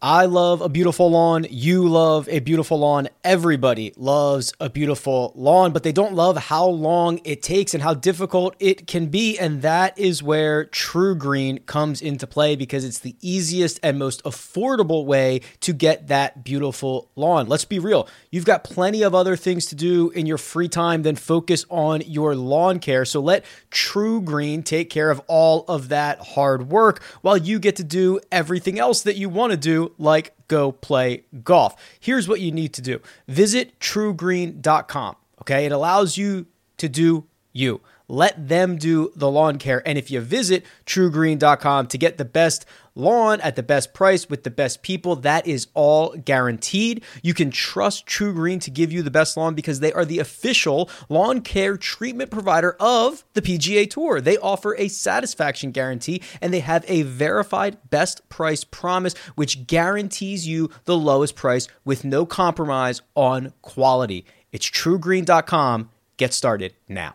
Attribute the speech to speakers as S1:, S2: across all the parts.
S1: I love a beautiful lawn. You love a beautiful lawn. Everybody loves a beautiful lawn, but they don't love how long it takes and how difficult it can be. And that is where TruGreen comes into play, because it's the easiest and most affordable way to get that beautiful lawn. Let's be real. You've got plenty of other things to do in your free time than focus on your lawn care. So let TruGreen take care of all of that hard work while you get to do everything else that you want to do, like go play golf. Here's what you need to do. Visit TruGreen.com. Okay, it allows you to do you. Let them do the lawn care. And if you visit TruGreen.com to get the best lawn at the best price with the best people, that is all guaranteed. You can trust TruGreen to give you the best lawn because they are the official lawn care treatment provider of the PGA Tour. They offer a satisfaction guarantee, and they have a verified best price promise, which guarantees you the lowest price with no compromise on quality. It's TruGreen.com. Get started now.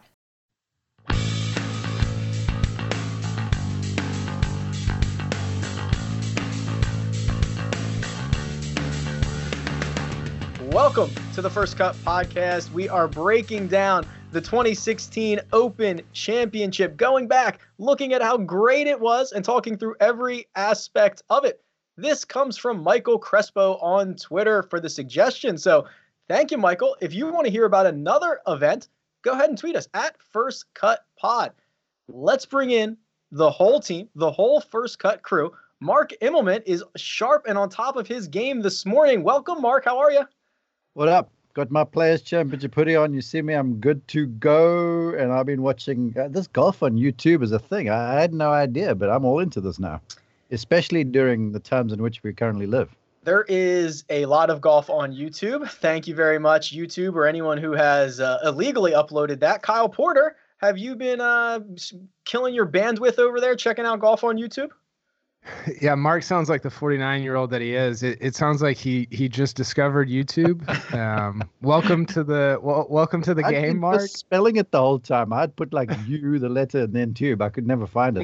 S1: Welcome to the First Cut Podcast. We are breaking down the 2016 Open Championship, going back, looking at how great it was, and talking through every aspect of it. This comes from Michael Crespo on Twitter for the suggestion. So thank you, Michael. If you want to hear about another event, go ahead and tweet us at First Cut Pod. Let's bring in the whole team, the whole First Cut crew. Mark Immelman is sharp and on top of his game this morning. Welcome, Mark. How are you?
S2: What up? Got my Players Championship hoodie on. You see me, I'm good to go. And I've been watching this golf on YouTube is a thing. I had no idea, but I'm all into this now, especially during the times in which we currently live.
S1: There is a lot of golf on YouTube. Thank you very much, YouTube, or anyone who has illegally uploaded that. Kyle Porter, have you been killing your bandwidth over there, checking out golf on YouTube?
S3: Yeah, Mark sounds like the 49-year-old that he is. It sounds like he just discovered YouTube. Welcome to the game, Mark.
S2: I'd spelling it the whole time. I'd put like you, the letter, and then tube. I could never find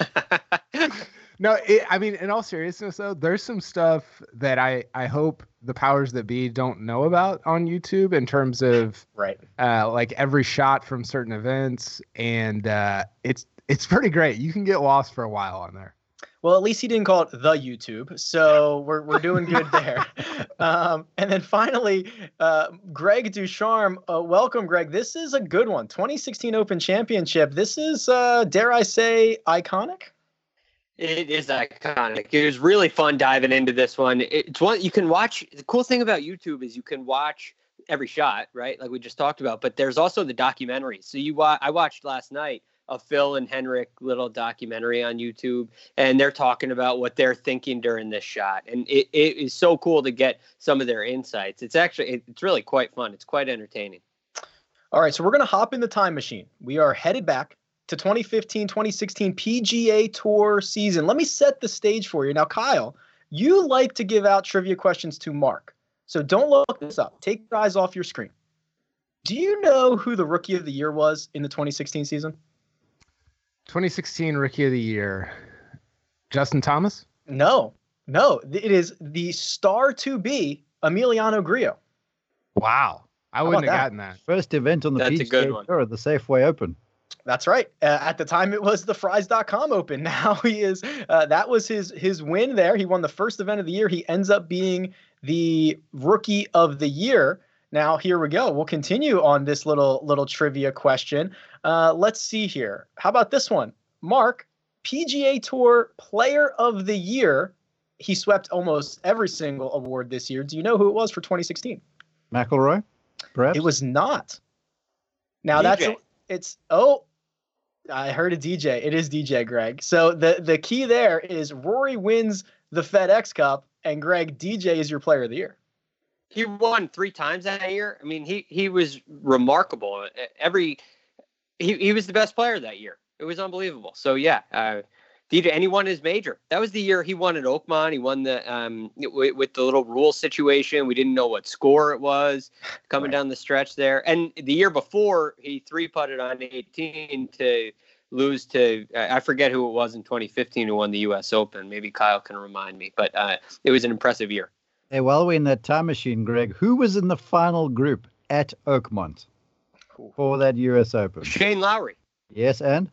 S2: it.
S3: No, I mean, in all seriousness, though, there's some stuff that I hope the powers that be don't know about on YouTube in terms of like every shot from certain events, and it's pretty great. You can get lost for a while on there.
S1: Well, at least he didn't call it the YouTube, so we're doing good there. And then finally, Greg Ducharme. Welcome, Greg. This is a good one. 2016 Open Championship. This is, dare I say, iconic?
S4: It is iconic. It was really fun diving into this one. It's one you can watch. The cool thing about YouTube is you can watch every shot, right? Like we just talked about. But there's also the documentary. So I watched last night a Phil and Henrik little documentary on YouTube, and they're talking about what they're thinking during this shot. And it is so cool to get some of their insights. It's really quite fun. It's quite entertaining.
S1: All right, so we're going to hop in the time machine. We are headed back to 2015, 2016 PGA Tour season. Let me set the stage for you. Now, Kyle, you like to give out trivia questions to Mark, so don't look this up. Take your eyes off your screen. Do you know who the Rookie of the Year was in the 2016 season?
S3: 2016 Rookie of the Year, Justin Thomas?
S1: No. It is the star to be Emiliano Grillo.
S3: Wow. I wouldn't have gotten that.
S2: First event on the PGA Tour, the Safeway Open.
S1: That's right. At the time, it was the Fries.com Open. Now he is. That was his win there. He won the first event of the year. He ends up being the Rookie of the Year. Now, here we go. We'll continue on this little trivia question. Let's see here. How about this one? Mark, PGA Tour Player of the Year. He swept almost every single award this year. Do you know who it was for 2016?
S2: McIlroy, perhaps?
S1: It was not. Now,
S4: DJ.
S1: I heard a DJ. It is DJ, Greg. So the key there is Rory wins the FedEx Cup, and Greg, DJ is your Player of the Year.
S4: He won 3 times that year. I mean, he was remarkable. He was the best player that year. It was unbelievable. So yeah, DJ, and he won his major. That was the year he won at Oakmont. He won the with the little rule situation. We didn't know what score it was coming down the stretch there. And the year before, he 3-putted on 18 to lose to I forget who it was in 2015 who won the U.S. Open. Maybe Kyle can remind me, but it was an impressive year.
S2: Hey, while we're in that time machine, Greg, who was in the final group at Oakmont for that U.S. Open?
S4: Shane Lowry.
S2: Yes, and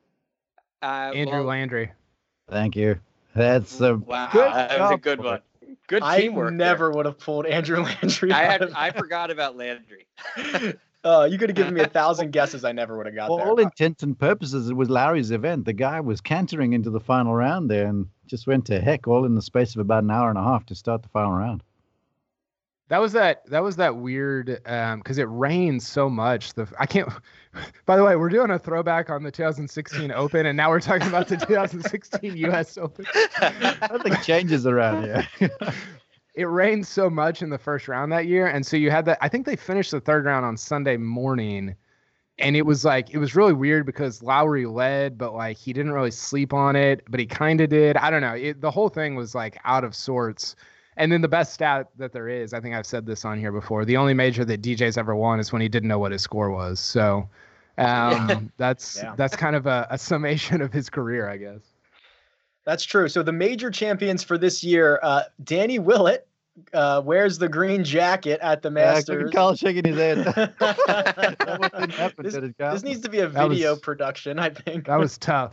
S3: Andrew Landry.
S2: Thank you. That's a
S4: wow.
S2: good
S4: That was a good one. Good teamwork.
S1: I never would have pulled Andrew Landry.
S4: I forgot about Landry.
S1: You could have given me 1,000 guesses. I never would have got
S2: For
S1: there.
S2: all intents and purposes, it was Lowry's event. The guy was cantering into the final round there and just went to heck all in the space of about an hour and a half to start the final round.
S3: That was that weird because it rained so much. I can't. By the way, we're doing a throwback on the 2016 Open, and now we're talking about the 2016 U.S. Open.
S2: Nothing changes around here.
S3: It rained so much in the first round that year, and so you had that. I think they finished the third round on Sunday morning, and it was really weird because Lowry led, but like he didn't really sleep on it, but he kind of did. I don't know. The whole thing was like out of sorts. And then the best stat that there is, I think I've said this on here before, the only major that DJ's ever won is when he didn't know what his score was. So that's kind of a summation of his career, I guess.
S1: That's true. So the major champions for this year, Danny Willett wears the green jacket at the Masters.
S2: Carl shaking his head. That didn't happen,
S1: this needs to be a video production, I think.
S3: That was tough.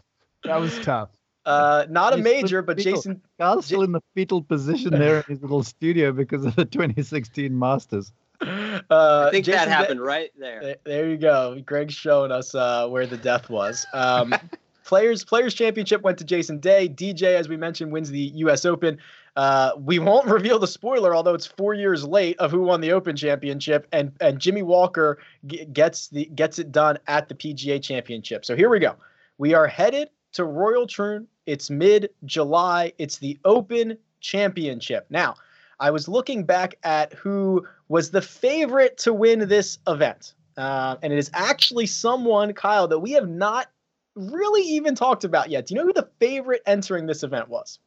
S1: Not a major, but Jason.
S2: Carl's still in the fetal position there in his little studio because of the 2016 Masters.
S4: I think Jason, that happened right there.
S1: There you go. Greg's showing us where the death was. Players Championship went to Jason Day. DJ, as we mentioned, wins the U.S. Open. We won't reveal the spoiler, although it's 4 years late, of who won the Open Championship, and Jimmy Walker gets it done at the PGA Championship. So here we go. We are headed to Royal Troon. It's mid-July. It's the Open Championship. Now, I was looking back at who was the favorite to win this event. And it is actually someone, Kyle, that we have not really even talked about yet. Do you know who the favorite entering this event was?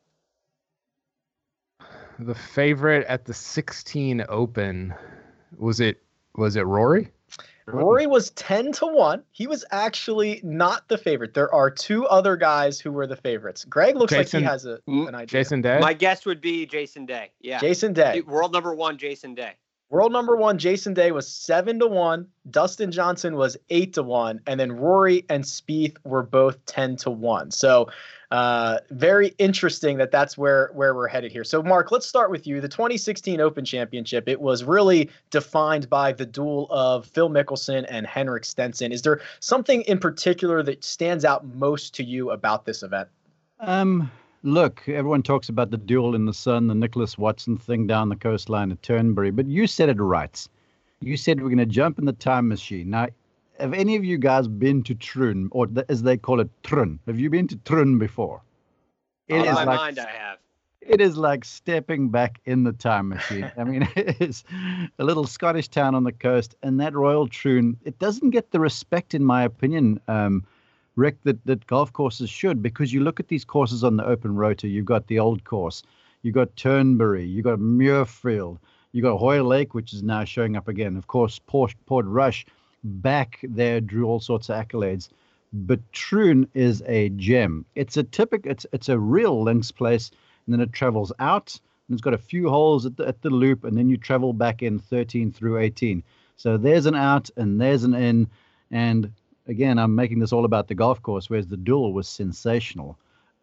S3: The favorite at the 16 Open, was it Rory?
S1: Rory was 10-1. He was actually not the favorite. There are two other guys who were the favorites. Greg looks like he has an idea.
S3: Jason Day?
S4: My guess would be Jason Day. Yeah.
S1: Jason Day.
S4: World number one, Jason Day.
S1: World number one, Jason Day, was 7-1. Dustin Johnson was 8-1. And then Rory and Spieth were both 10-1. So very interesting that's where we're headed here. So, Mark, let's start with you. The 2016 Open Championship, it was really defined by the duel of Phil Mickelson and Henrik Stenson. Is there something in particular that stands out most to you about this event?
S2: Look, everyone talks about the duel in the sun, the Nicholas Watson thing down the coastline at Turnberry, but you said it right. You said we're going to jump in the time machine. Now, have any of you guys been to Troon, or as they call it, Trun? Have you been to Trun before?
S4: In my mind, I have.
S2: It is like stepping back in the time machine. I mean, it is a little Scottish town on the coast, and that Royal Troon, it doesn't get the respect, in my opinion, Rick, that golf courses should, because you look at these courses on the open rotor. You've got the old course, you've got Turnberry, you've got Muirfield, you've got Hoyle Lake, which is now showing up again. Of course, Port Rush back there drew all sorts of accolades. But Troon is a gem. It's a real links place, and then it travels out, and it's got a few holes at the loop, and then you travel back in 13 through 18. So there's an out and there's an in, and again, I'm making this all about the golf course, whereas the duel was sensational.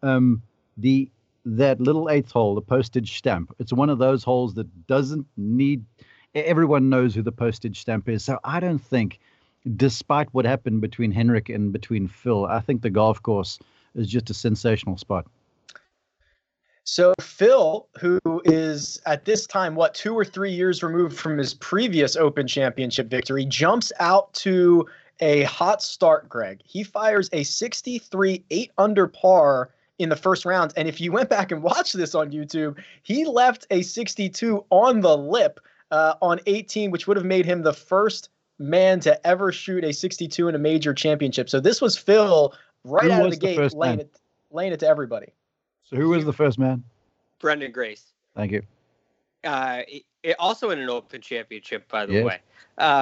S2: That little eighth hole, the postage stamp, it's one of those holes that doesn't need, everyone knows who the postage stamp is. So I don't think, despite what happened between Henrik and between Phil, I think the golf course is just a sensational spot.
S1: So Phil, who is at this time, 2 or 3 years removed from his previous Open Championship victory, jumps out to a hot start, Greg. He fires a 63 8 under par in the first round. And if you went back and watched this on YouTube, he left a 62 on the lip on 18, which would have made him the first man to ever shoot a 62 in a major championship. So this was Phil right out of the gate, laying it to everybody.
S2: So who was the first man?
S4: Brendan Grace.
S2: Thank you.
S4: Also in an Open Championship, by the way.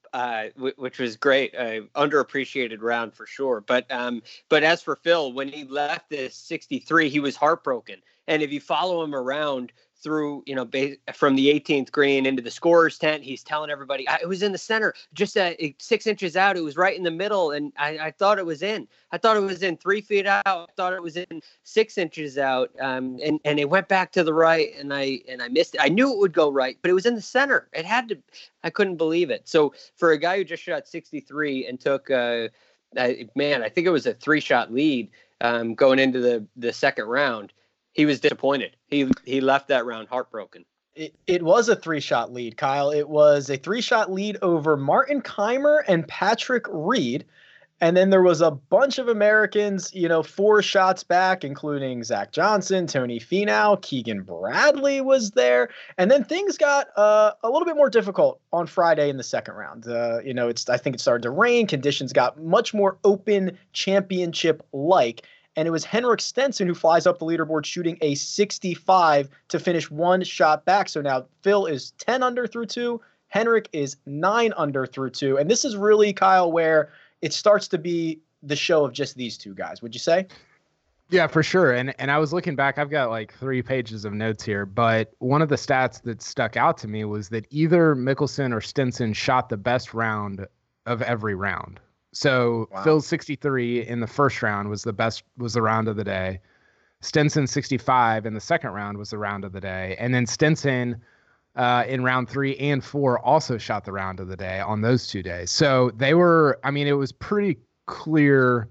S4: which was great. Underappreciated round for sure. But as for Phil, when he left this 63, he was heartbroken. And if you follow him around through, from the 18th green into the scorer's tent, he's telling everybody, it was in the center, just 6 inches out. It was right in the middle. And I thought it was in. I thought it was in 3 feet out. I thought it was in 6 inches out. And it went back to the right, and I missed it. I knew it would go right, but it was in the center. It had to. I couldn't believe it. So for a guy who just shot 63 and took, I think it was a 3-shot lead going into the second round, he was disappointed. He left that round heartbroken.
S1: It was a 3-shot lead, Kyle. It was a 3-shot lead over Martin Kaymer and Patrick Reed. And then there was a bunch of Americans, 4 shots back, including Zach Johnson, Tony Finau, Keegan Bradley was there. And then things got a little bit more difficult on Friday in the second round. I think it started to rain. Conditions got much more open championship-like. And it was Henrik Stenson who flies up the leaderboard shooting a 65 to finish 1 shot back. So now Phil is 10 under through 2. Henrik is 9 under through 2. And this is really, Kyle, where it starts to be the show of just these two guys. Would you say?
S3: Yeah, for sure. And I was looking back. I've got like 3 pages of notes here. But one of the stats that stuck out to me was that either Mickelson or Stenson shot the best round of every round. So wow. Phil's 63 in the first round was the round of the day. Stenson 65 in the second round was the round of the day. And then Stenson in round 3 and 4 also shot the round of the day on those 2 days. So it was pretty clear,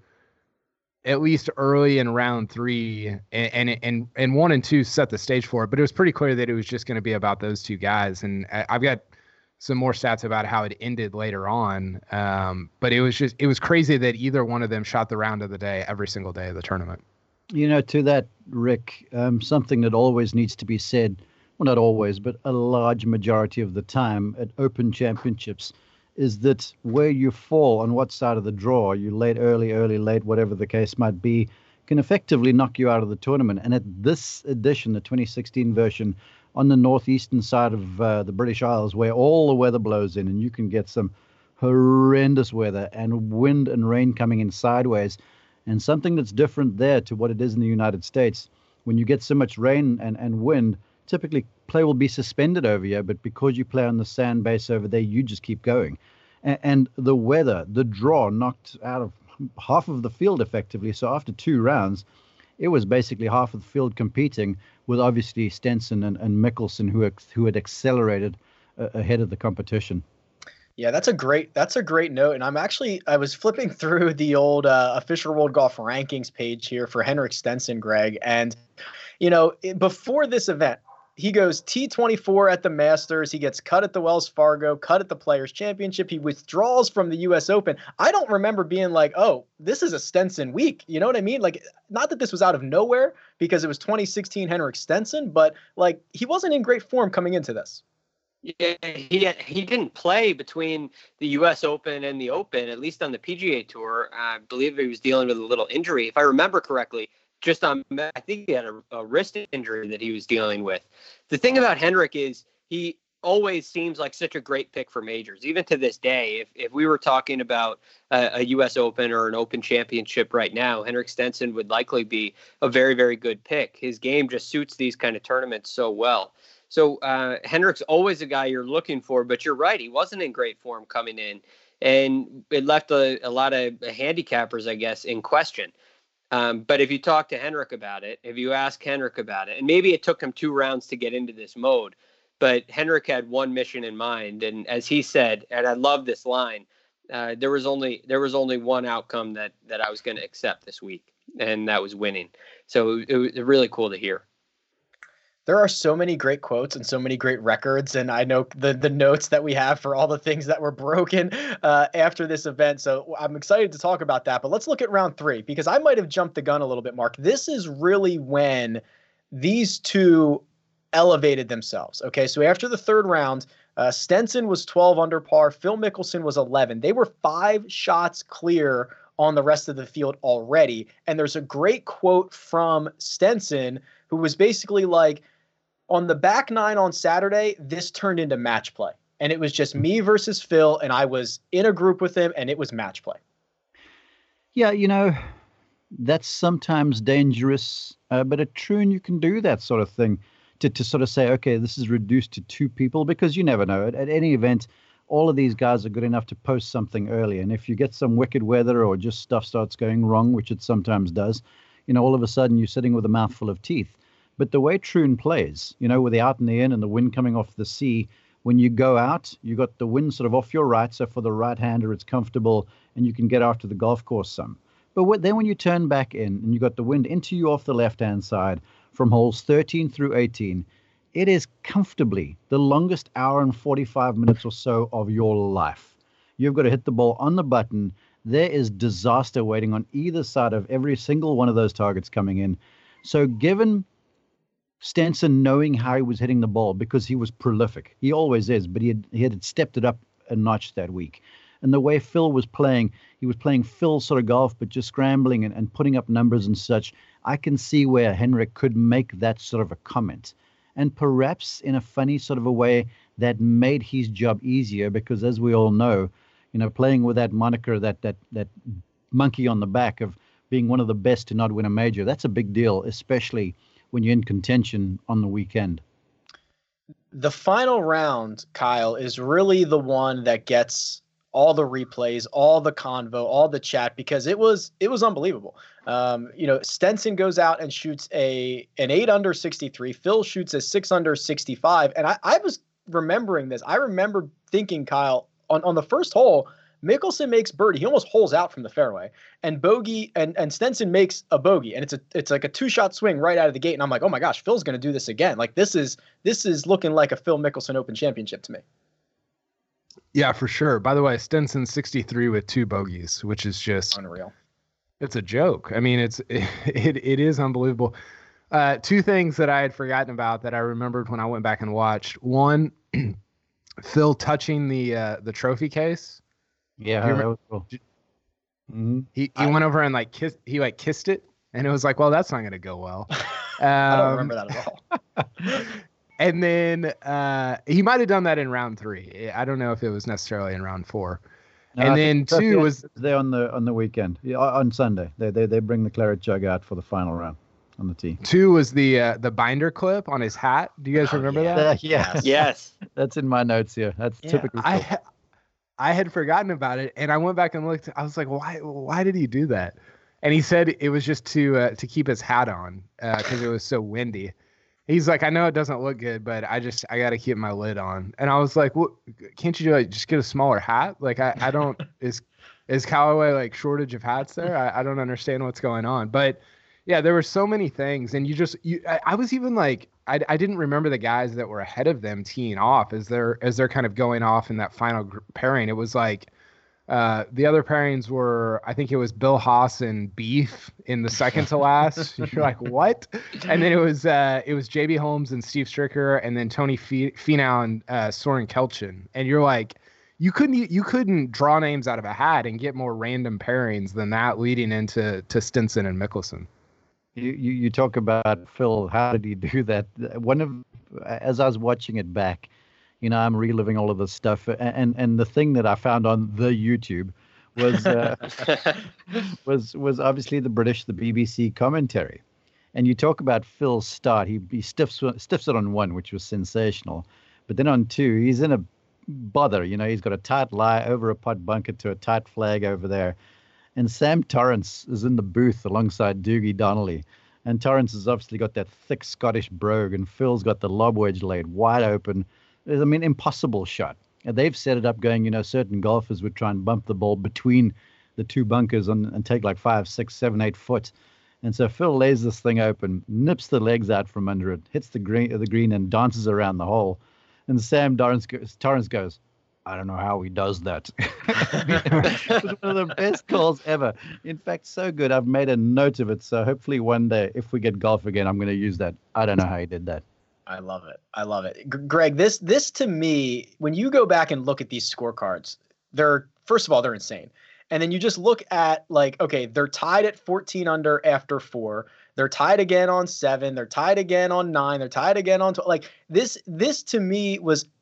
S3: at least early in round 3 and 1 and 2 set the stage for it, but it was pretty clear that it was just going to be about those 2 guys. And I've got some more stats about how it ended later on. But it was crazy that either one of them shot the round of the day every single day of the tournament.
S2: To that, Rick, something that always needs to be said, well, not always, but a large majority of the time at Open Championships, is that where you fall on what side of the draw, you late, early, late, whatever the case might be, can effectively knock you out of the tournament. And at this edition, the 2016 version, on the northeastern side of the British Isles, where all the weather blows in and you can get some horrendous weather and wind and rain coming in sideways. And something that's different there to what it is in the United States, when you get so much rain and wind, typically play will be suspended over here, but because you play on the sand base over there, you just keep going. And the weather, the draw knocked out of half of the field effectively. So after 2 rounds, it was basically half of the field competing, with obviously Stenson and Mickelson who had accelerated ahead of the competition.
S1: Yeah, that's a great note. And I was flipping through the old official World Golf Rankings page here for Henrik Stenson, Greg. And, before this event, he goes T24 at the Masters. He gets cut at the Wells Fargo, cut at the Players Championship. He withdraws from the U.S. Open. I don't remember being like, oh, this is a Stenson week. You know what I mean? Like, not that this was out of nowhere because it was 2016 Henrik Stenson, but like he wasn't in great form coming into this.
S4: Yeah, he didn't play between the U.S. Open and the Open, at least on the PGA Tour. I believe he was dealing with a little injury, if I remember correctly. I think he had a wrist injury that he was dealing with. The thing about Henrik is he always seems like such a great pick for majors. Even to this day, if we were talking about a U.S. Open or an Open Championship right now, Henrik Stenson would likely be a very, very good pick. His game just suits these kind of tournaments so well. So Henrik's always a guy you're looking for, but you're right. He wasn't in great form coming in, and it left a lot of handicappers, I guess, in question. But if you talk to Henrik about it, if you ask Henrik about it, and maybe it took him 2 rounds to get into this mode, but Henrik had one mission in mind. And as he said, and I love this line, there was only one outcome that I was going to accept this week, and that was winning. So it was really cool to hear.
S1: There are so many great quotes and so many great records. And I know the notes that we have for all the things that were broken after this event. So I'm excited to talk about that. But let's look at round 3, because I might have jumped the gun a little bit, Mark. This is really when these two elevated themselves. Okay, so after the third round, Stenson was 12 under par. Phil Mickelson was 11. They were 5 shots clear on the rest of the field already. And there's a great quote from Stenson, who was basically like, on the back 9 on Saturday, this turned into match play. and it was just me versus Phil, and I was in a group with him, and it was match play.
S2: Yeah, that's sometimes dangerous, but at Troon you can do that sort of thing to sort of say, okay, this is reduced to 2 people, because you never know. At any event, all of these guys are good enough to post something early, and if you get some wicked weather or just stuff starts going wrong, which it sometimes does, all of a sudden you're sitting with a mouthful of teeth. But the way Troon plays, with the out and the in and the wind coming off the sea, when you go out, you got the wind sort of off your right, so for the right-hander it's comfortable, and you can get after the golf course some. But then when you turn back in and you got the wind into you off the left-hand side from holes 13 through 18, it is comfortably the longest hour and 45 minutes or so of your life. You've got to hit the ball on the button. There is disaster waiting on either side of every single one of those targets coming in. So given Stenson knowing how he was hitting the ball, because he was prolific, he always is, but he had stepped it up a notch that week. And the way Phil was playing, he was playing Phil sort of golf, but just scrambling and putting up numbers and such. I can see where Henrik could make that sort of a comment. And perhaps in a funny sort of a way that made his job easier, because as we all know, playing with that moniker, that monkey on the back of being one of the best to not win a major, that's a big deal, especially when you're in contention on the weekend.
S1: The final round, Kyle, is really the one that gets all the replays, all the convo, all the chat, because it was unbelievable. Stenson goes out and shoots an 8 under 63. Phil shoots a 6 under 65. And I was remembering this. I remember thinking, Kyle, on the first hole, Mickelson makes birdie. He almost holes out from the fairway, and bogey, and Stenson makes a bogey, and it's like a 2-shot swing right out of the gate. And I'm like, oh my gosh, Phil's going to do this again. Like this is looking like a Phil Mickelson Open Championship to me.
S3: Yeah, for sure. By the way, Stenson 63 with 2 bogeys, which is just
S1: unreal.
S3: It's a joke. I mean, it is unbelievable. 2 things that I had forgotten about that I remembered when I went back and watched. One, Phil touching the trophy case.
S2: Yeah, that was cool.
S3: Mm-hmm. He went over and kissed it, and it was like, well, that's not going to go well.
S1: I don't remember that at all.
S3: And then he might have done that in round 3. I don't know if it was necessarily in round 4. No, and then 2 was
S2: there on the weekend. Yeah, on Sunday. They bring the claret jug out for the final round on the tee.
S3: 2 was the binder clip on his hat. Do you guys remember that?
S2: Yes.
S4: Yes.
S2: That's in my notes here. That's typical.
S3: I had forgotten about it, and I went back and looked. I was like, why did he do that? And he said it was just to keep his hat on because it was so windy. He's like, I know it doesn't look good, but I got to keep my lid on. And I was like, well, can't you just get a smaller hat? Like, I don't, is Callaway like shortage of hats there? I don't understand what's going on. But yeah, there were so many things. And I was even like, I didn't remember the guys that were ahead of them teeing off as they're kind of going off in that final pairing. It was like, the other pairings were, I think it was Bill Haas and Beef in the second to last. You're like, what? And then it was JB Holmes and Steve Stricker, and then Tony Finau and Soren Kelchin. And you're like, you couldn't draw names out of a hat and get more random pairings than that leading into Stenson and Mickelson.
S2: You talk about Phil. How did he do that? As I was watching it back, I'm reliving all of this stuff, and the thing that I found on the YouTube was obviously the BBC commentary. And you talk about Phil's start. He stiffs it on 1, which was sensational, but then on 2, he's in a bother. He's got a tight lie over a pot bunker to a tight flag over there, and Sam Torrance is in the booth alongside Doogie Donnelly. And Torrance has obviously got that thick Scottish brogue, and Phil's got the lob wedge laid wide open. I mean, impossible shot. And they've set it up going, certain golfers would try and bump the ball between the 2 bunkers and take like 5, 6, 7, 8 foot. And so Phil lays this thing open, nips the legs out from under it, hits the green and dances around the hole. And Sam Torrance goes, I don't know how he does that. It was one of the best calls ever. In fact, so good, I've made a note of it. So hopefully one day, if we get golf again, I'm going to use that. I don't know how he did that.
S1: I love it. Greg, this to me, when you go back and look at these scorecards, first of all, they're insane. And then you just look at they're tied at 14 under after 4. They're tied again on 7. They're tied again on 9. They're tied again on 12. This to me was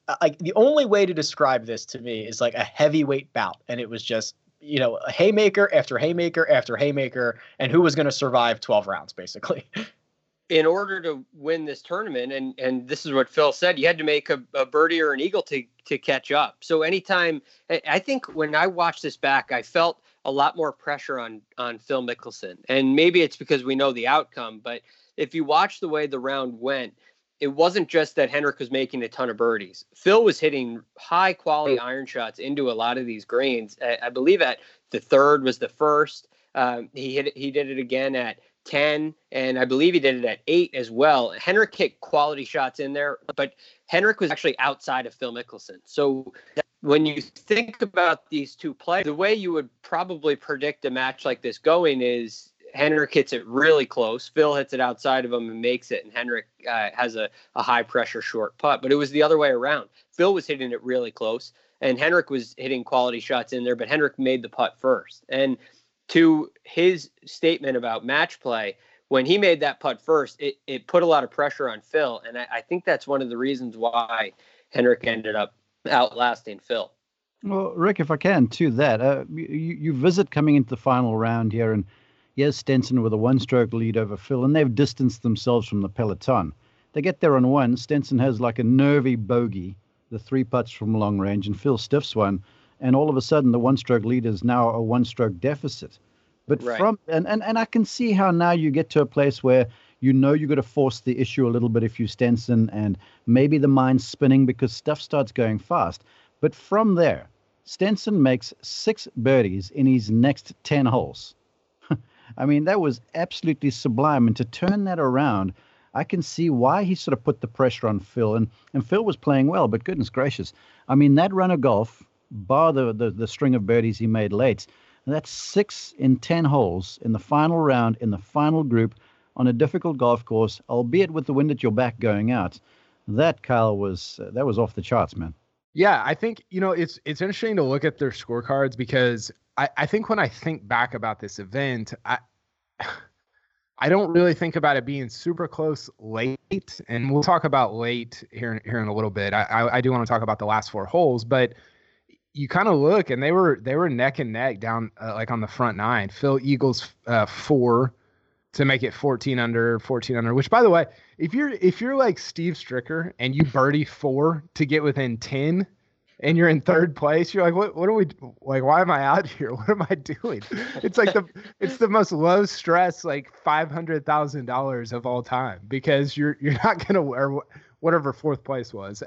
S5: like the only way to describe this to me is like a heavyweight bout, and it was just a haymaker after haymaker after haymaker, and who was going to survive 12 rounds basically.
S4: In order to win this tournament, and this is what Phil said, you had to make a birdie or an eagle to catch up. So anytime, I think when I watched this back, I felt a lot more pressure on Phil Mickelson. And maybe it's because we know the outcome, but if you watch the way the round went, it wasn't just that Henrik was making a ton of birdies. Phil was hitting high quality iron shots into a lot of these greens. I believe at the third was the first. He did it again at 10, and I believe he did it at 8 as well. Henrik hit quality shots in there, but Henrik was actually outside of Phil Mickelson. So when you think about these two players, the way you would probably predict a match like this going is Henrik hits it really close. Phil hits it outside of him and makes it, and Henrik has a high pressure short putt. But it was the other way around. Phil was hitting it really close, and Henrik was hitting quality shots in there, but Henrik made the putt first. And to his statement about match play, when he made that putt first, it put a lot of pressure on Phil. And I think that's one of the reasons why Henrik ended up outlasting Phil.
S2: Well, Rick, if I can, to that, you visit coming into the final round here, and here's Stenson with a one-stroke lead over Phil, and they've distanced themselves from the peloton. They get there on one. Stenson has like a nervy bogey, the 3 putts from long range, and Phil stiffs one. And all of a sudden, the one-stroke lead is now a one-stroke deficit. But
S4: right.
S2: and I can see how now you get to a place where you've got to force the issue a little bit if you Stenson, and maybe the mind's spinning because stuff starts going fast. But from there, Stenson makes 6 birdies in his next 10 holes. I mean, that was absolutely sublime. And to turn that around, I can see why he sort of put the pressure on Phil. And Phil was playing well, but goodness gracious. I mean, that run of golf, bar the string of birdies he made late, that's 6 in 10 holes in the final round, in the final group, on a difficult golf course, albeit with the wind at your back going out. That, Kyle, was off the charts, man.
S3: Yeah, I think, it's interesting to look at their scorecards, because I think when I think back about this event, I don't really think about it being super close late, and we'll talk about late here in a little bit. I do want to talk about the last 4 holes, but you kind of look, and they were neck and neck down like on the front 9. Phil eagles 4 to make it 14 under. Which, by the way, if you're like Steve Stricker and you birdie 4 to get within 10, and you're in third place, you're like, what are we like? Why am I out here? What am I doing? It's like it's the most low stress, like $500,000 of all time, because you're not gonna wear whatever 4th place was.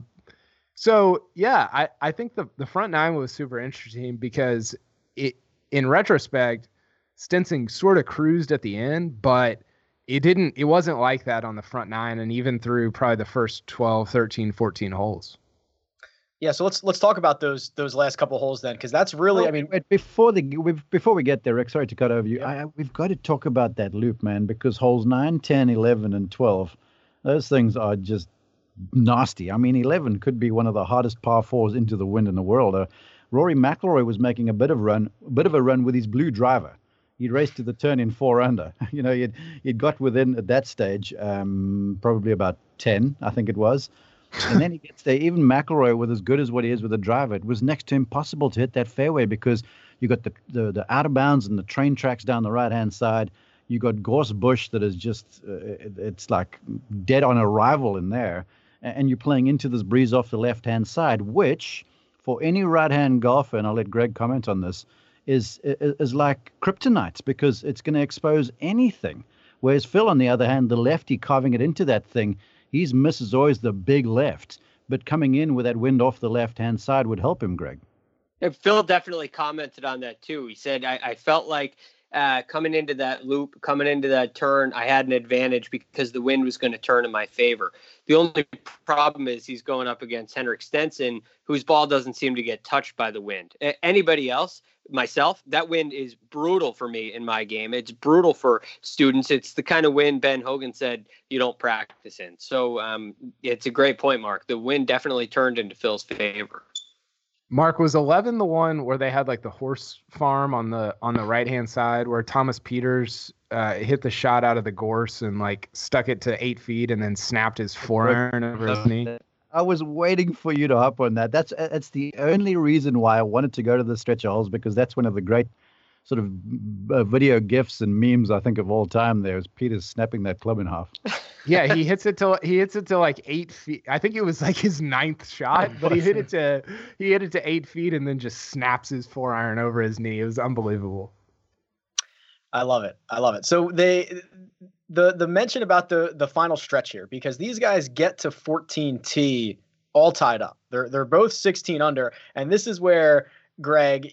S3: So yeah, I think the front 9 was super interesting, because in retrospect, Stenson sort of cruised at the end, but it wasn't like that on the front 9, and even through probably the first 12, 13, 14 holes.
S5: Yeah, so let's talk about those last couple holes then, because that's really,
S2: wait, before we get there, Rick, sorry to cut over you. Yeah. We've got to talk about that loop, man, because holes 9, 10, 11, and 12, those things are just nasty. I mean, 11 could be one of the hardest par 4s into the wind in the world. Rory McIlroy was making a bit of a run with his blue driver. He'd raced to the turn in 4 under. He'd got within at that stage probably about 10, I think it was. And then he gets there. Even McIlroy, with as good as what he is with a driver, it was next to impossible to hit that fairway, because you got the out of bounds and the train tracks down the right-hand side. You got Gorse Bush that is just, it's like dead on arrival in there. And you're playing into this breeze off the left-hand side, which, for any right-hand golfer, and I'll let Greg comment on this, is like kryptonite, because it's going to expose anything. Whereas Phil, on the other hand, the lefty carving it into that thing, his miss is always the big left. But coming in with that wind off the left-hand side would help him, Greg.
S4: And Phil definitely commented on that too. He said, I felt like coming into that loop, coming into that turn, I had an advantage because the wind was going to turn in my favor. The only problem is he's going up against Henrik Stenson, whose ball doesn't seem to get touched by the wind. Anybody else, myself, that wind is brutal for me in my game. It's brutal for students. It's the kind of wind Ben Hogan said you don't practice in. So it's a great point, Mark. The wind definitely turned into Phil's favor.
S3: Mark, was 11 the one where they had like the horse farm on the right hand side, where Thomas Peters hit the shot out of the gorse and like stuck it to 8 feet and then snapped his forearm over his knee?
S2: I was waiting for you to hop on that. That's the only reason why I wanted to go to the stretch of holes, because that's one of the great sort of video gifs and memes I think of all time. There was Peter snapping that club in half.
S3: Yeah, he hits it to like 8 feet. I think it was like his 9th shot, but he hit it to 8 feet and then just snaps his 4-iron over his knee. It was unbelievable.
S5: I love it. So the mention about the final stretch here, because these guys get to 14T all tied up. They're both 16 under, and this is where Greg,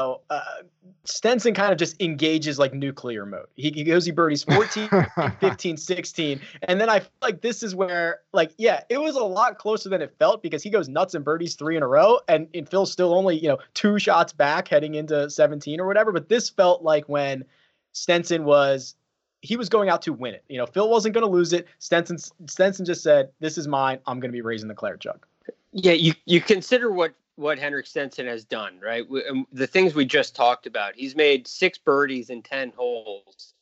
S5: Stenson kind of just engages like nuclear mode. He birdies 14, 15, 16. And then I feel like this is where, it was a lot closer than it felt, because he goes nuts and birdies 3 in a row. And Phil's still only, 2 shots back heading into 17 or whatever. But this felt like when Stenson was going out to win it. Phil wasn't going to lose it. Stenson just said, "This is mine. I'm going to be raising the claret jug."
S4: Yeah, you consider what Henrik Stenson has done, right? The things we just talked about. He's made 6 birdies in 10 holes,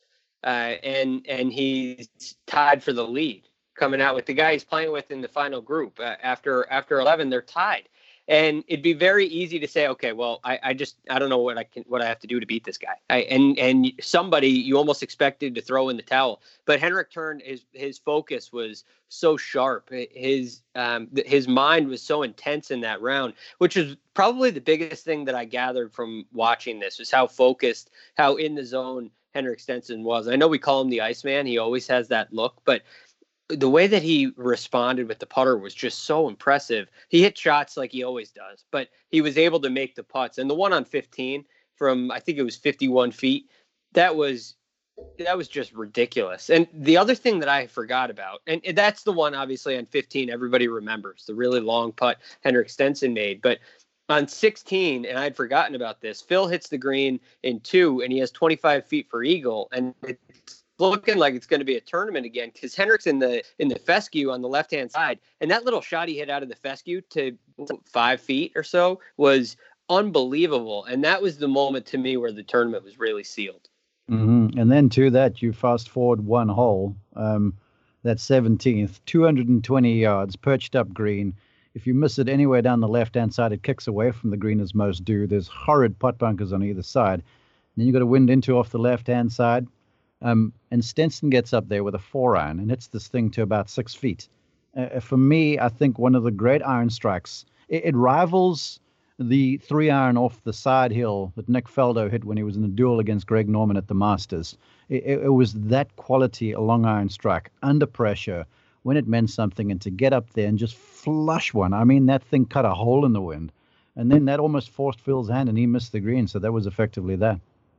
S4: and he's tied for the lead, coming out with the guy he's playing with in the final group. After 11, they're tied. And it'd be very easy to say, okay, well, I don't know what I have to do to beat this guy. And somebody you almost expected to throw in the towel, but Henrik turned his focus was so sharp. His mind was so intense in that round, which is probably the biggest thing that I gathered from watching this, was how focused, how in the zone Henrik Stenson was. I know we call him the Iceman. He always has that look, but the way that he responded with the putter was just so impressive. He hit shots like he always does, but he was able to make the putts. And the one on 15 from, I think it was 51 feet, that was just ridiculous. And the other thing that I forgot about, and that's the one obviously on 15 everybody remembers, the really long putt Henrik Stenson made. But on 16, and I'd forgotten about this, Phil hits the green in 2, and he has 25 feet for eagle, and it's looking like it's going to be a tournament again, because Henrik's in the fescue on the left-hand side, and that little shot he hit out of the fescue to 5 feet or so was unbelievable. And that was the moment to me where the tournament was really sealed.
S2: Mm-hmm. And then to that, you fast forward 1 hole, that 17th, 220 yards, perched up green. If you miss it anywhere down the left-hand side, it kicks away from the green, as most do. There's horrid putt bunkers on either side. And then you've got a wind into off the left-hand side. And Stenson gets up there with a 4-iron and hits this thing to about 6 feet. For me, I think one of the great iron strikes. It rivals the 3-iron off the side hill that Nick Faldo hit when he was in a duel against Greg Norman at the Masters. It was that quality, a long iron strike, under pressure, when it meant something, and to get up there and just flush one. I mean, that thing cut a hole in the wind. And then that almost forced Phil's hand, and he missed the green. So that was effectively that.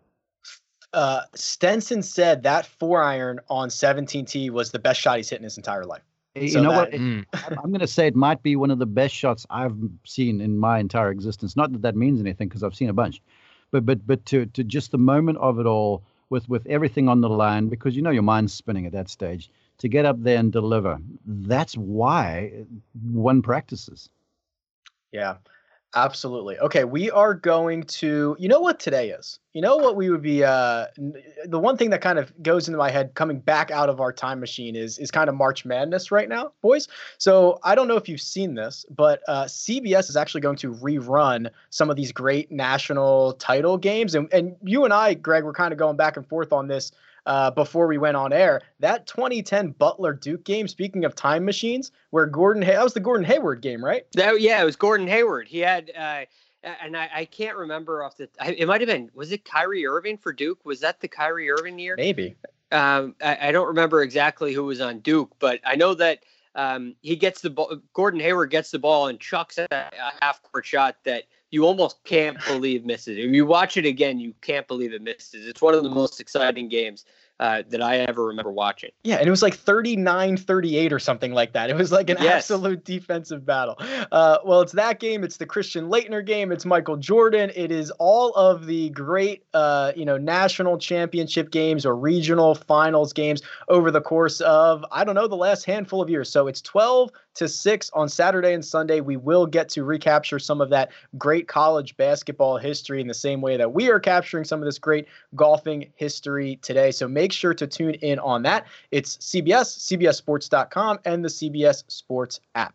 S5: Stenson said that 4-iron on 17T was the best shot he's hit in his entire life.
S2: You know what? I'm going to say it might be one of the best shots I've seen in my entire existence. Not that that means anything, because I've seen a bunch, but to just the moment of it all, with everything on the line, because your mind's spinning at that stage, to get up there and deliver. That's why one practices.
S5: Yeah. Absolutely. Okay, we are going to, you know what today is? You know what we would be, the one thing that kind of goes into my head coming back out of our time machine is kind of March Madness right now, boys. So I don't know if you've seen this, but CBS is actually going to rerun some of these great national title games. And you and I, Greg, were kind of going back and forth on this before we went on air. That 2010 Butler-Duke game, speaking of time machines, where that was the Gordon Hayward game, right?
S4: Yeah, it was Gordon Hayward. He had, and I can't remember it might have been, was it Kyrie Irving for Duke? Was that the Kyrie Irving year?
S5: Maybe.
S4: I don't remember exactly who was on Duke, but I know that he gets the ball. Gordon Hayward gets the ball and chucks a half-court shot that you almost can't believe misses. If you watch it again, you can't believe it misses. It's one of the most exciting games that I ever remember watching.
S5: Yeah, and it was like 39-38 or something like that. It was like an absolute defensive battle. Well, it's that game. It's the Christian Laettner game. It's Michael Jordan. It is all of the great, national championship games or regional finals games over the course of, I don't know, the last handful of years. So it's 12-6 on Saturday and Sunday. We will get to recapture some of that great college basketball history in the same way that we are capturing some of this great golfing history today. So make sure to tune in on that. It's CBS, CBSSports.com, and the CBS Sports app.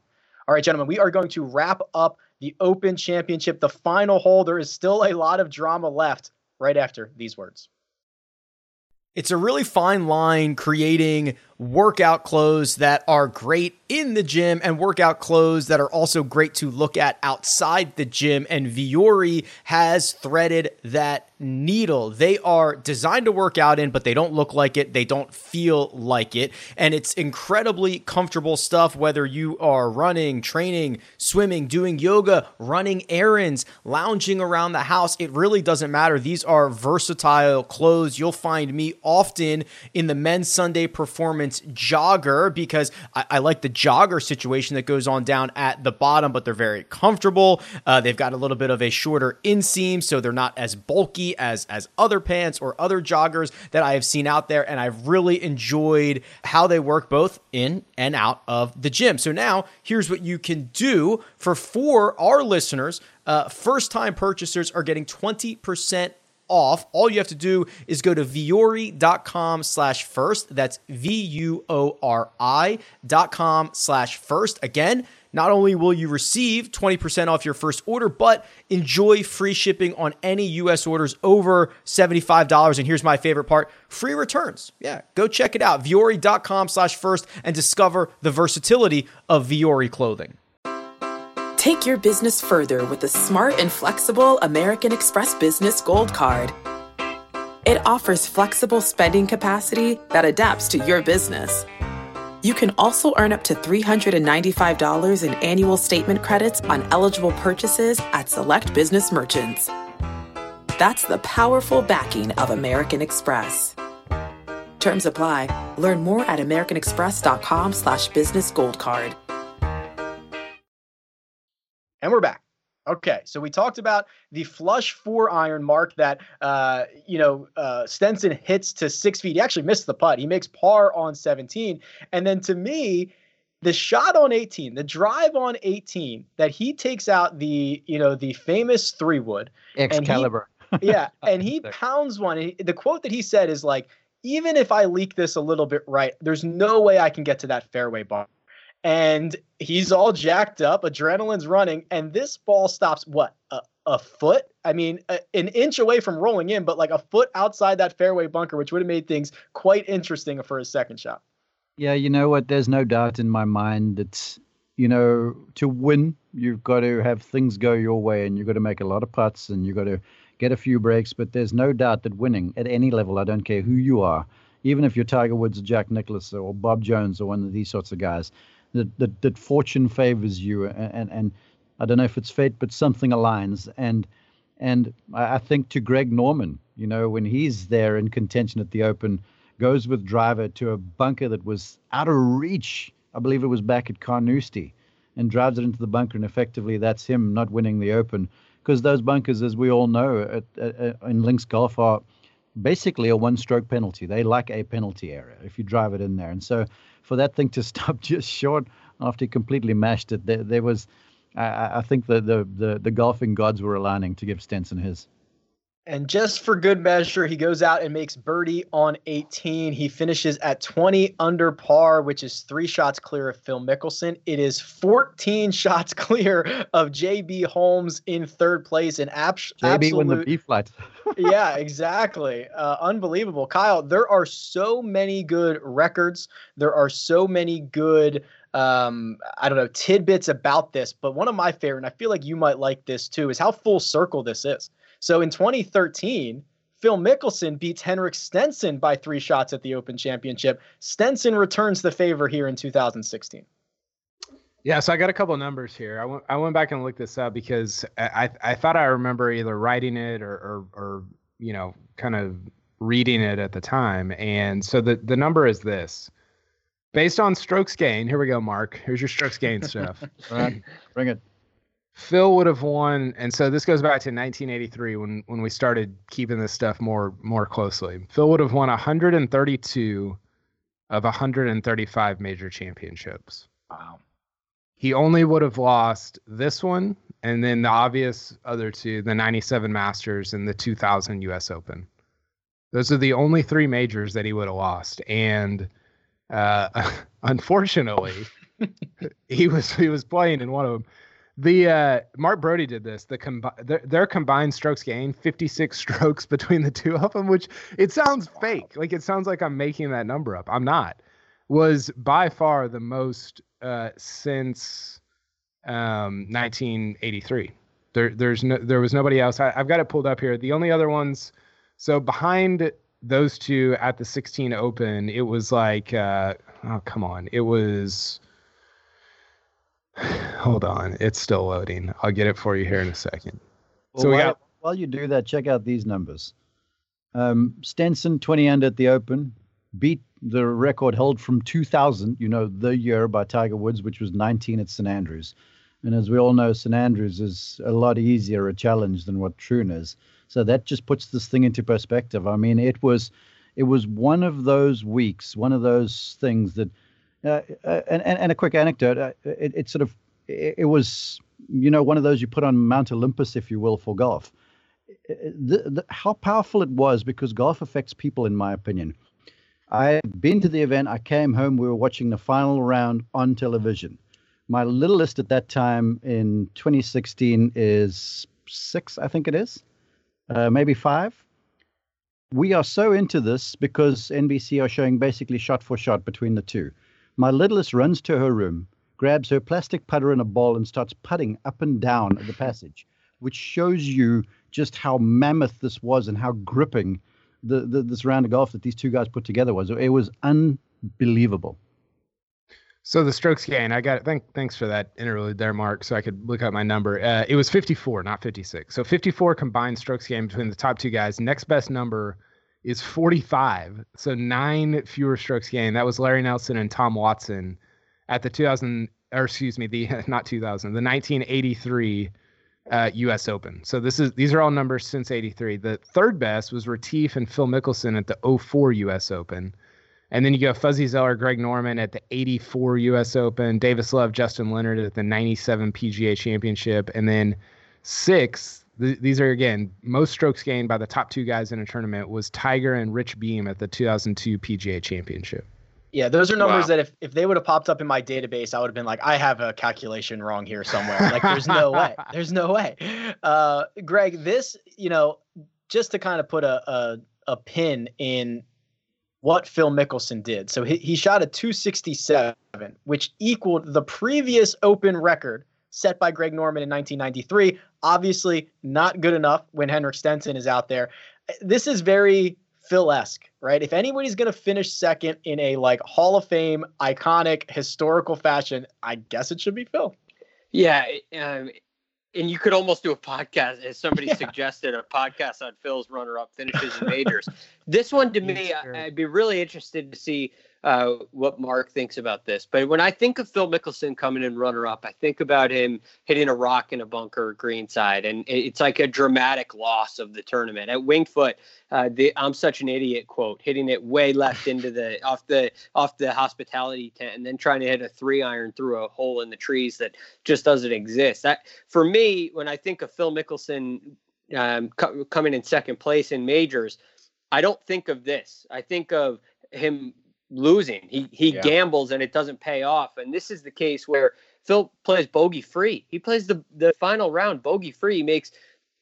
S5: All right, gentlemen, we are going to wrap up the Open Championship, the final hole. There is still a lot of drama left right after these words.
S1: It's a really fine line creating workout clothes that are great in the gym and workout clothes that are also great to look at outside the gym. And Vuori has threaded that needle. They are designed to work out in, but they don't look like it. They don't feel like it. And it's incredibly comfortable stuff, whether you are running, training, swimming, doing yoga, running errands, lounging around the house. It really doesn't matter. These are versatile clothes. You'll find me often in the men's Sunday Performance jogger because I like the jogger situation that goes on down at the bottom, but they're very comfortable. They've got a little bit of a shorter inseam, so they're not as bulky as other pants or other joggers that I have seen out there, and I've really enjoyed how they work both in and out of the gym. So now here's what you can do for our listeners. First-time purchasers are getting 20% off. All you have to do is go to vuori.com/first. That's VUORI.com/first. Again, not only will you receive 20% off your first order, but enjoy free shipping on any U.S. orders over $75. And here's my favorite part, free returns. Yeah, go check it out, vuori.com/first, and discover the versatility of Vuori clothing.
S6: Take your business further with the smart and flexible American Express Business Gold Card. It offers flexible spending capacity that adapts to your business. You can also earn up to $395 in annual statement credits on eligible purchases at select business merchants. That's the powerful backing of American Express. Terms apply. Learn more at americanexpress.com/business gold card.
S5: And we're back. Okay, so we talked about the flush 4-iron mark that, Stenson hits to 6 feet. He actually missed the putt. He makes par on 17. And then to me, the shot on 18, the drive on 18, that he takes out the famous 3-wood.
S2: Excalibur.
S5: And he pounds one. The quote that he said is like, even if I leak this a little bit right, there's no way I can get to that fairway bar. And he's all jacked up, adrenaline's running, and this ball stops, a foot? I mean, an inch away from rolling in, but like a foot outside that fairway bunker, which would have made things quite interesting for his second shot.
S2: Yeah, you know what? There's no doubt in my mind that, to win, you've got to have things go your way, and you've got to make a lot of putts, and you've got to get a few breaks, but there's no doubt that winning at any level, I don't care who you are, even if you're Tiger Woods or Jack Nicklaus or Bob Jones or one of these sorts of guys, that fortune favors you, and I don't know if it's fate, but something aligns. And I think to Greg Norman, when he's there in contention at the Open, goes with driver to a bunker that was out of reach. I believe it was back at Carnoustie, and drives it into the bunker, and effectively that's him not winning the Open, because those bunkers, as we all know, in links golf are basically a one-stroke penalty. They like a penalty area if you drive it in there. And so for that thing to stop just short after he completely mashed it, there was, I think the golfing gods were aligning to give Stenson his.
S5: And just for good measure, he goes out and makes birdie on 18. He finishes at 20 under par, which is 3 shots clear of Phil Mickelson. It is 14 shots clear of J.B. Holmes in third place. And
S2: JB won the B flight.
S5: Yeah, exactly. Unbelievable. Kyle, there are so many good records. There are so many good tidbits about this. But one of my favorite, and I feel like you might like this too, is how full circle this is. So in 2013, Phil Mickelson beats Henrik Stenson by 3 shots at the Open Championship. Stenson returns the favor here in 2016.
S3: Yeah, so I got a couple of numbers here. I went back and looked this up because I thought I remember either writing it or kind of reading it at the time. And so the number is this. Based on strokes gained, here we go, Mark. Here's your strokes gained stuff.
S2: All right, bring it.
S3: Phil would have won, and so this goes back to 1983 when we started keeping this stuff more closely. Phil would have won 132 of 135 major championships.
S5: Wow.
S3: He only would have lost this one, and then the obvious other two, the 97 Masters and the 2000 U.S. Open. Those are the only 3 majors that he would have lost. And unfortunately, He was playing in one of them. The Mark Brody did this. Their combined strokes gained 56 strokes between the two of them, which it sounds fake. Like it sounds like I'm making that number up. I'm not. Was by far the most since 1983. There was nobody else. I've got it pulled up here. The only other ones. So behind those two at the 16 Open, it was like oh come on, it was. Hold on, it's still loading. I'll get it for you here in a second.
S2: Well, so while you do that, check out these numbers. Stenson 20 under at the Open, beat the record held from 2000, the year by Tiger Woods, which was 19 at St Andrews. And as we all know, St Andrews is a lot easier a challenge than what Troon is. So that just puts this thing into perspective. I mean, it was one of those weeks, one of those things that. And a quick anecdote, it was, one of those you put on Mount Olympus, if you will, for golf. How powerful it was, because golf affects people, in my opinion. I had been to the event. I came home. We were watching the final round on television. My littlest at that time in 2016 is 6, I think it is, maybe 5. We are so into this because NBC are showing basically shot for shot between the two. My littlest runs to her room, grabs her plastic putter and a ball, and starts putting up and down the passage, which shows you just how mammoth this was and how gripping this round of golf that these two guys put together was. It was unbelievable.
S3: So the strokes gain, I got it. Thanks for that interlude there, Mark, so I could look up my number. It was 54, not 56. So 54 combined strokes gain between the top two guys. Next best number is 45, so 9 fewer strokes gained. That was Larry Nelson and Tom Watson at the 1983 U.S. Open. So these are all numbers since 83. The third best was Retief and Phil Mickelson at the 04 U.S. Open. And then you go Fuzzy Zoeller, Greg Norman at the 84 U.S. Open, Davis Love, Justin Leonard at the 97 PGA Championship, and then 6th, these are, again, most strokes gained by the top two guys in a tournament, was Tiger and Rich Beam at the 2002 PGA Championship.
S5: Yeah, those are numbers that if they would have popped up in my database, I would have been like, I have a calculation wrong here somewhere. Like, there's no way. There's no way. Greg, this, just to kind of put a pin in what Phil Mickelson did. So he shot a 267, which equaled the previous Open record set by Greg Norman in 1993. Obviously not good enough when Henrik Stenson is out there. This is very Phil-esque, right? If anybody's going to finish second in a Hall of Fame, iconic, historical fashion, I guess it should be Phil.
S4: Yeah. And you could almost do a podcast, as somebody suggested, a podcast on Phil's runner-up finishes in majors. This one, to me, I'd be really interested to see what Mark thinks about this. But when I think of Phil Mickelson coming in runner-up, I think about him hitting a rock in a bunker greenside, and it's like a dramatic loss of the tournament. At Winged Foot, the "I'm such an idiot" quote, hitting it way left into the off the hospitality tent, and then trying to hit a 3-iron through a hole in the trees that just doesn't exist. That, for me, when I think of Phil Mickelson coming in second place in majors, I don't think of this. I think of him losing. He gambles and it doesn't pay off. And this is the case where Phil plays bogey free. He plays the final round bogey free. He makes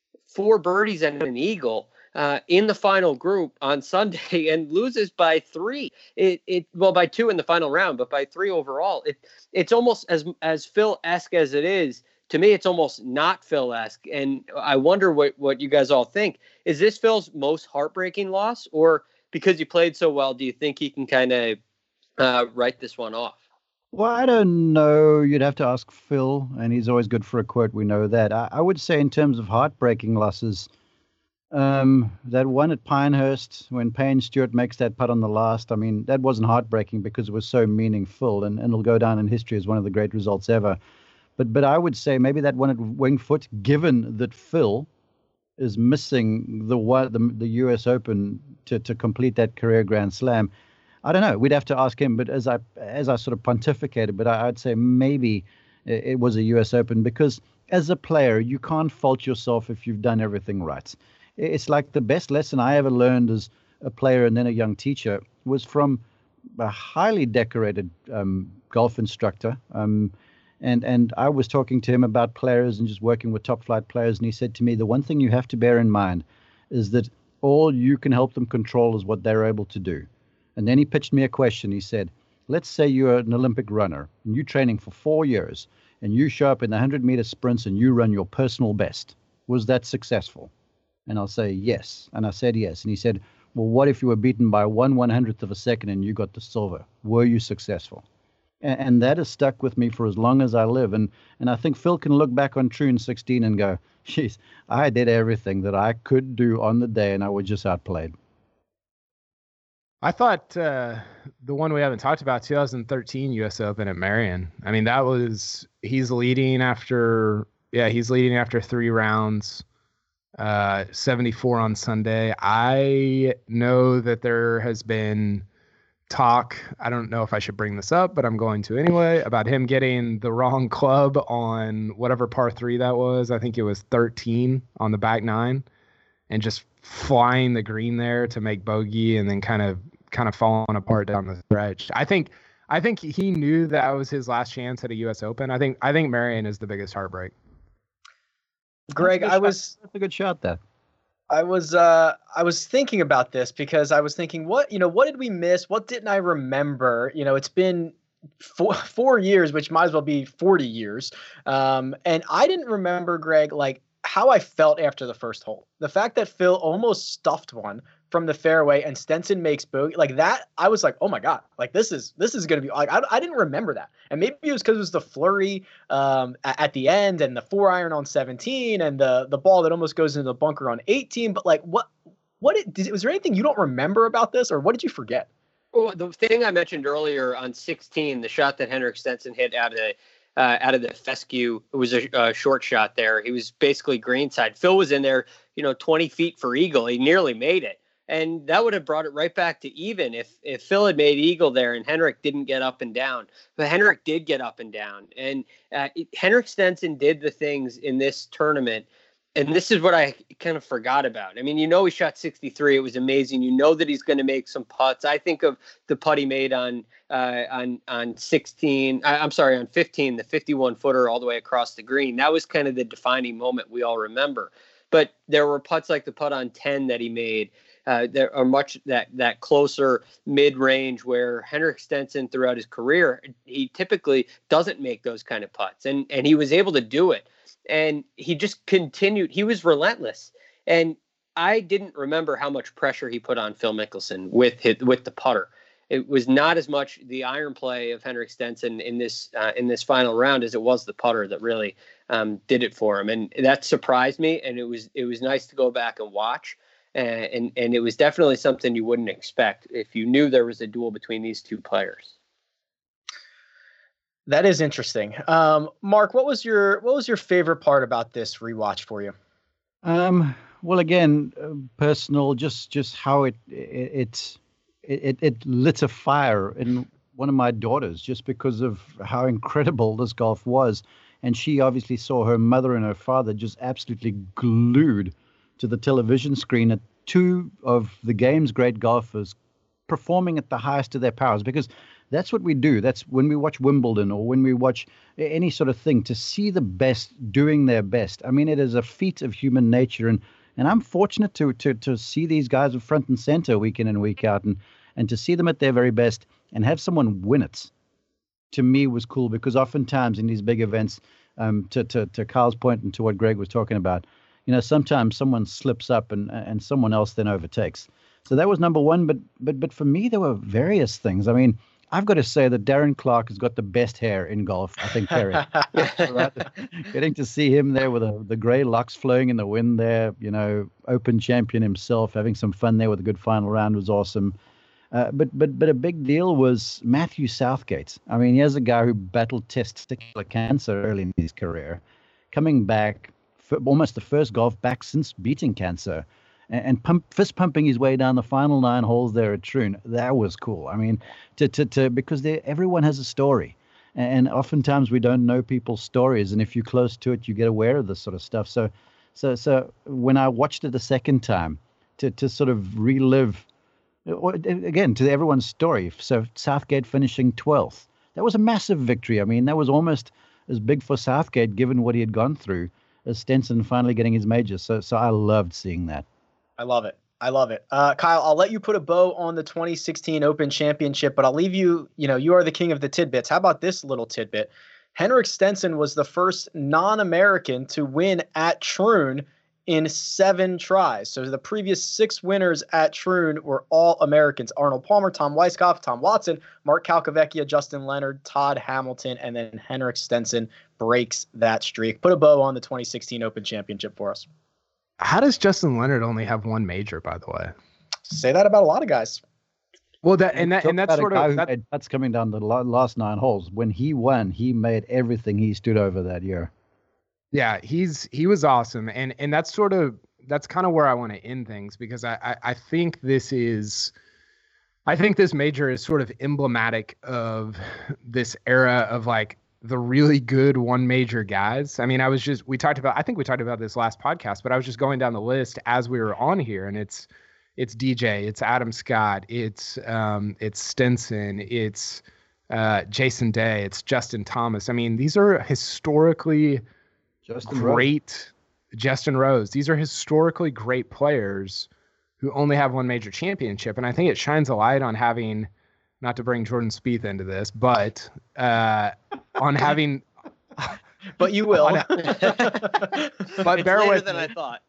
S4: 4 birdies and an eagle in the final group on Sunday and loses by 3. By 2 in the final round, but by 3 overall. It's almost as Phil-esque as it is. To me, it's almost not Phil-esque. And I wonder what you guys all think. Is this Phil's most heartbreaking loss, or because he played so well, do you think he can kind of write this one off?
S2: Well, I don't know. You'd have to ask Phil, and he's always good for a quote. We know that. I would say in terms of heartbreaking losses, that one at Pinehurst when Payne Stewart makes that putt on the last, I mean, that wasn't heartbreaking because it was so meaningful, and it'll go down in history as one of the great results ever. But I would say maybe that one at Winged Foot, given that Phil is missing the U.S. Open to complete that career Grand Slam. I don't know. We'd have to ask him. But as I sort of pontificated, but I'd say maybe it was a U.S. Open, because as a player, you can't fault yourself if you've done everything right. It's like the best lesson I ever learned as a player and then a young teacher was from a highly decorated golf instructor. And I was talking to him about players and just working with top flight players. And he said to me, the one thing you have to bear in mind is that all you can help them control is what they're able to do. And then he pitched me a question. He said, let's say you're an Olympic runner and you're training for 4 years and you show up in the 100-meter sprints and you run your personal best. Was that successful? And I'll say, yes. And I said, yes. And he said, well, what if you were beaten by 1/100th of a second and you got the silver? Were you successful? And that has stuck with me for as long as I live. And I think Phil can look back on Troon 16 and go, geez, I did everything that I could do on the day and I was just outplayed.
S3: I thought the one we haven't talked about, 2013 U.S. Open at Merion. I mean, he's leading after 3 rounds, 74 on Sunday. I know that there has been talk, I don't know if I should bring this up, but I'm going to anyway, about him getting the wrong club on whatever par 3 that was. I think it was 13 on the back 9, and just flying the green there to make bogey and then kind of falling apart down the stretch. I think he knew that was his last chance at a U.S. Open. I think Merion is the biggest heartbreak.
S5: Greg,
S2: that's a good shot there.
S5: I was thinking about this because I was thinking, what did we miss? What didn't I remember? It's been 4 years, which might as well be 40 years. And I didn't remember, Greg, like how I felt after the first hole. The fact that Phil almost stuffed one from the fairway and Stenson makes bogey, like that, I was like, oh my God, like this is going to be, like, I didn't remember that. And maybe it was because it was the flurry at the end and the 4-iron on 17 and the ball that almost goes into the bunker on 18. But like, was there anything you don't remember about this, or what did you forget?
S4: Well, the thing I mentioned earlier on 16, the shot that Henrik Stenson hit out of the fescue, it was a short shot there. He was basically greenside. Phil was in there, 20 feet for eagle. He nearly made it. And that would have brought it right back to even if Phil had made eagle there and Henrik didn't get up and down. But Henrik did get up and down. And Henrik Stenson did the things in this tournament. And this is what I kind of forgot about. I mean, he shot 63. It was amazing. That he's going to make some putts. I think of the putt he made on 16. I'm sorry, on 15, the 51-footer all the way across the green. That was kind of the defining moment we all remember. But there were putts like the putt on 10 that he made. There are much that closer mid-range where Henrik Stenson throughout his career, he typically doesn't make those kind of putts. And he was able to do it. And he just continued. He was relentless. And I didn't remember how much pressure he put on Phil Mickelson with the putter. It was not as much the iron play of Henrik Stenson in this final round as it was the putter that really did it for him. And that surprised me. And it was nice to go back and watch. And it was definitely something you wouldn't expect if you knew there was a duel between these two players.
S5: That is interesting. Mark, what was your favorite part about this rewatch for you?
S2: Well, again, personal, just how it lit a fire in one of my daughters just because of how incredible this golf was. And she obviously saw her mother and her father just absolutely glued to the television screen at two of the game's great golfers performing at the highest of their powers, because that's what we do. That's when we watch Wimbledon or when we watch any sort of thing, to see the best doing their best. I mean, it is a feat of human nature. And I'm fortunate to see these guys in front and center week in and week out, and to see them at their very best and have someone win it, to me was cool, because oftentimes in these big events, to Kyle's point and to what Greg was talking about, sometimes someone slips up and someone else then overtakes. So that was number one. But for me, there were various things. I mean, I've got to say that Darren Clarke has got the best hair in golf, I think, Terry. Right? Getting to see him there with the gray locks flowing in the wind there, Open champion himself, having some fun there with a good final round was awesome. But a big deal was Matthew Southgate. I mean, here's a guy who battled testicular cancer early in his career, coming back, almost the first golf back since beating cancer, and fist pumping his way down the final 9 holes there at Troon. That was cool. I mean, because everyone has a story, and oftentimes we don't know people's stories, and if you're close to it, you get aware of this sort of stuff. So when I watched it a second time, to sort of relive Again, to everyone's story. So Southgate finishing 12th. That was a massive victory. I mean, that was almost as big for Southgate, given what he had gone through, as Stenson finally getting his major. So I loved seeing that.
S5: I love it. Kyle, I'll let you put a bow on the 2016 Open Championship, but I'll leave you, you are the king of the tidbits. How about this little tidbit? Henrik Stenson was the first non-American to win at Troon in 7 tries. So the previous 6 winners at Troon were all Americans: Arnold Palmer, Tom Weiskopf, Tom Watson, Mark Calcavecchia, Justin Leonard, Todd Hamilton, and then Henrik Stenson breaks that streak. Put a bow on the 2016 Open Championship for us.
S3: How does Justin Leonard only have 1 major, by the way?
S5: Say that about a lot of guys.
S3: Well, that's sort of
S2: that's coming down the last 9 holes. When he won, he made everything he stood over that year.
S3: Yeah, he was awesome, and that's kind of where I want to end things, because I think this major is sort of emblematic of this era of like the really good 1 major guys. I mean, I think we talked about this last podcast, but I was just going down the list as we were on here, and it's DJ, it's Adam Scott, it's Stenson, it's Jason Day, it's Justin Thomas. I mean, these are historically Justin Rose. These are historically great players who only have 1 major championship. And I think it shines a light on having, not to bring Jordan Spieth into this, but on having,
S5: but you will,
S3: but bear with
S4: than
S3: me.
S4: I thought.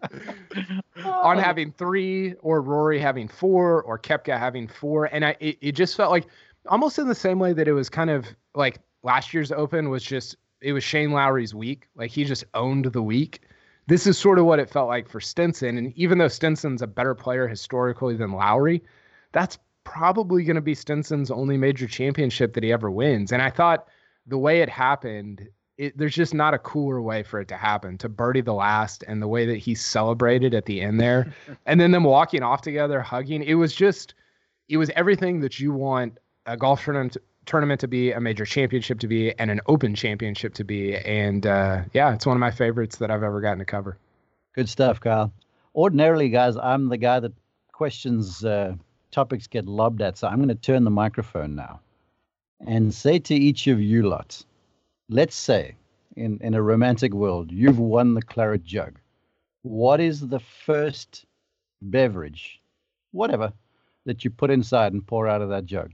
S3: On having 3, or Rory having 4, or Koepka having 4. And it just felt like almost in the same way that it was kind of like last year's Open was just, it was Shane Lowry's week. Like, he just owned the week. This is sort of what it felt like for Stenson. And even though Stenson's a better player historically than Lowry, that's probably going to be Stenson's only major championship that he ever wins. And I thought the way it happened, there's just not a cooler way for it to happen, to birdie the last, and the way that he celebrated at the end there. And then them walking off together, hugging. It was everything that you want a golf tournament to be, a major championship to be, and an Open championship to be. And it's one of my favorites that I've ever gotten to cover.
S2: Good stuff, Kyle. Ordinarily, guys, I'm the guy that questions topics get lobbed at. So I'm going to turn the microphone now and say to each of you lots, let's say in a romantic world, you've won the claret jug. What is the first beverage, whatever, that you put inside and pour out of that jug?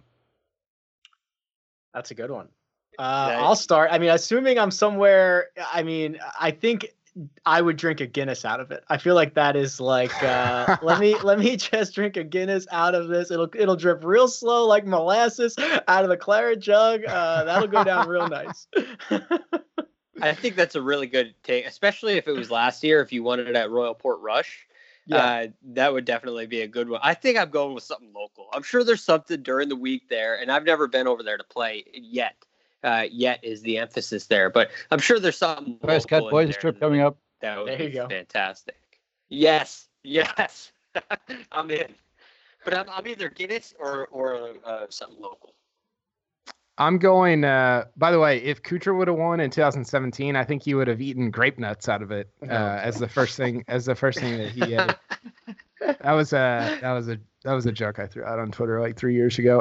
S5: That's a good one. I'll start. I mean, assuming I'm somewhere, I think I would drink a Guinness out of it. I feel like that is like, let me just drink a Guinness out of this. It'll drip real slow like molasses out of the claret jug. That'll go down real nice.
S4: I think that's a really good take, especially if it was last year, if you wanted it at Royal Port Rush. Yeah. That would definitely be a good one. I think I'm going with something local. I'm sure there's something during the week there, and I've never been over there to play yet. Yet is the emphasis there, but I'm sure there's something.
S2: First Cut Boys trip coming up.
S4: That would be fantastic. Yes. I'm in. But I'm either Guinness or something local.
S3: I'm going. By the way, if Kuchar would have won in 2017, I think he would have eaten grape nuts out of it as the first thing. That he ate. That was a joke I threw out on Twitter like 3 years ago.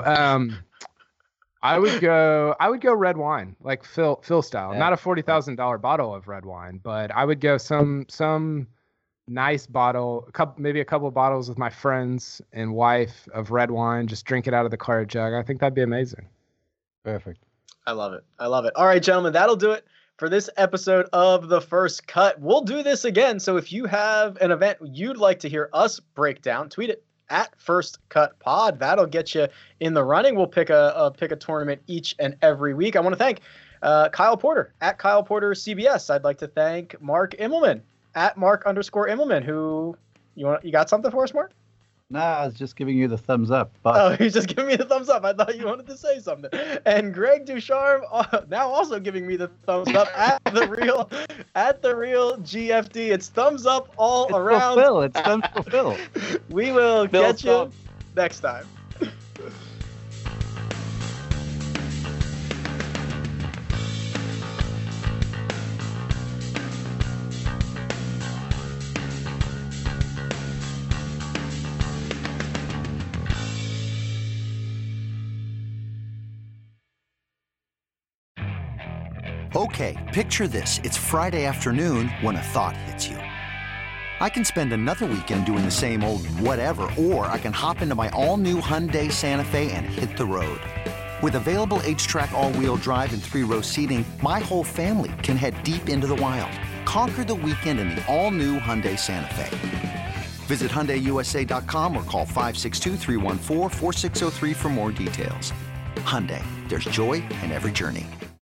S3: I would go red wine, like Phil style. Yeah. Not a $40,000 bottle of red wine, but I would go some nice bottle, maybe a couple of bottles with my friends and wife of red wine. Just drink it out of the claret jug. I think that'd be amazing.
S2: Perfect.
S5: I love it. All right, gentlemen, that'll do it for this episode of The First Cut. We'll do this again. So if you have an event you'd like to hear us break down, tweet it at First Cut Pod. That'll get you in the running. We'll pick a tournament each and every week. I want to thank Kyle Porter at Kyle Porter CBS. I'd like to thank Mark Immelman at Mark_Immelman. Who you got something for us, Mark?
S2: No, I was just giving you the thumbs up.
S5: But... Oh, he's just giving me the thumbs up. I thought you wanted to say something. And Greg Ducharme now also giving me the thumbs up at the real GFD. It's thumbs up all around.
S2: It's thumbs for Phil.
S5: We will get you next time.
S7: Okay, picture this. It's Friday afternoon when a thought hits you. I can spend another weekend doing the same old whatever, or I can hop into my all-new Hyundai Santa Fe and hit the road. With available H-Track all-wheel drive and 3-row seating, my whole family can head deep into the wild. Conquer the weekend in the all-new Hyundai Santa Fe. Visit HyundaiUSA.com or call 562-314-4603 for more details. Hyundai, there's joy in every journey.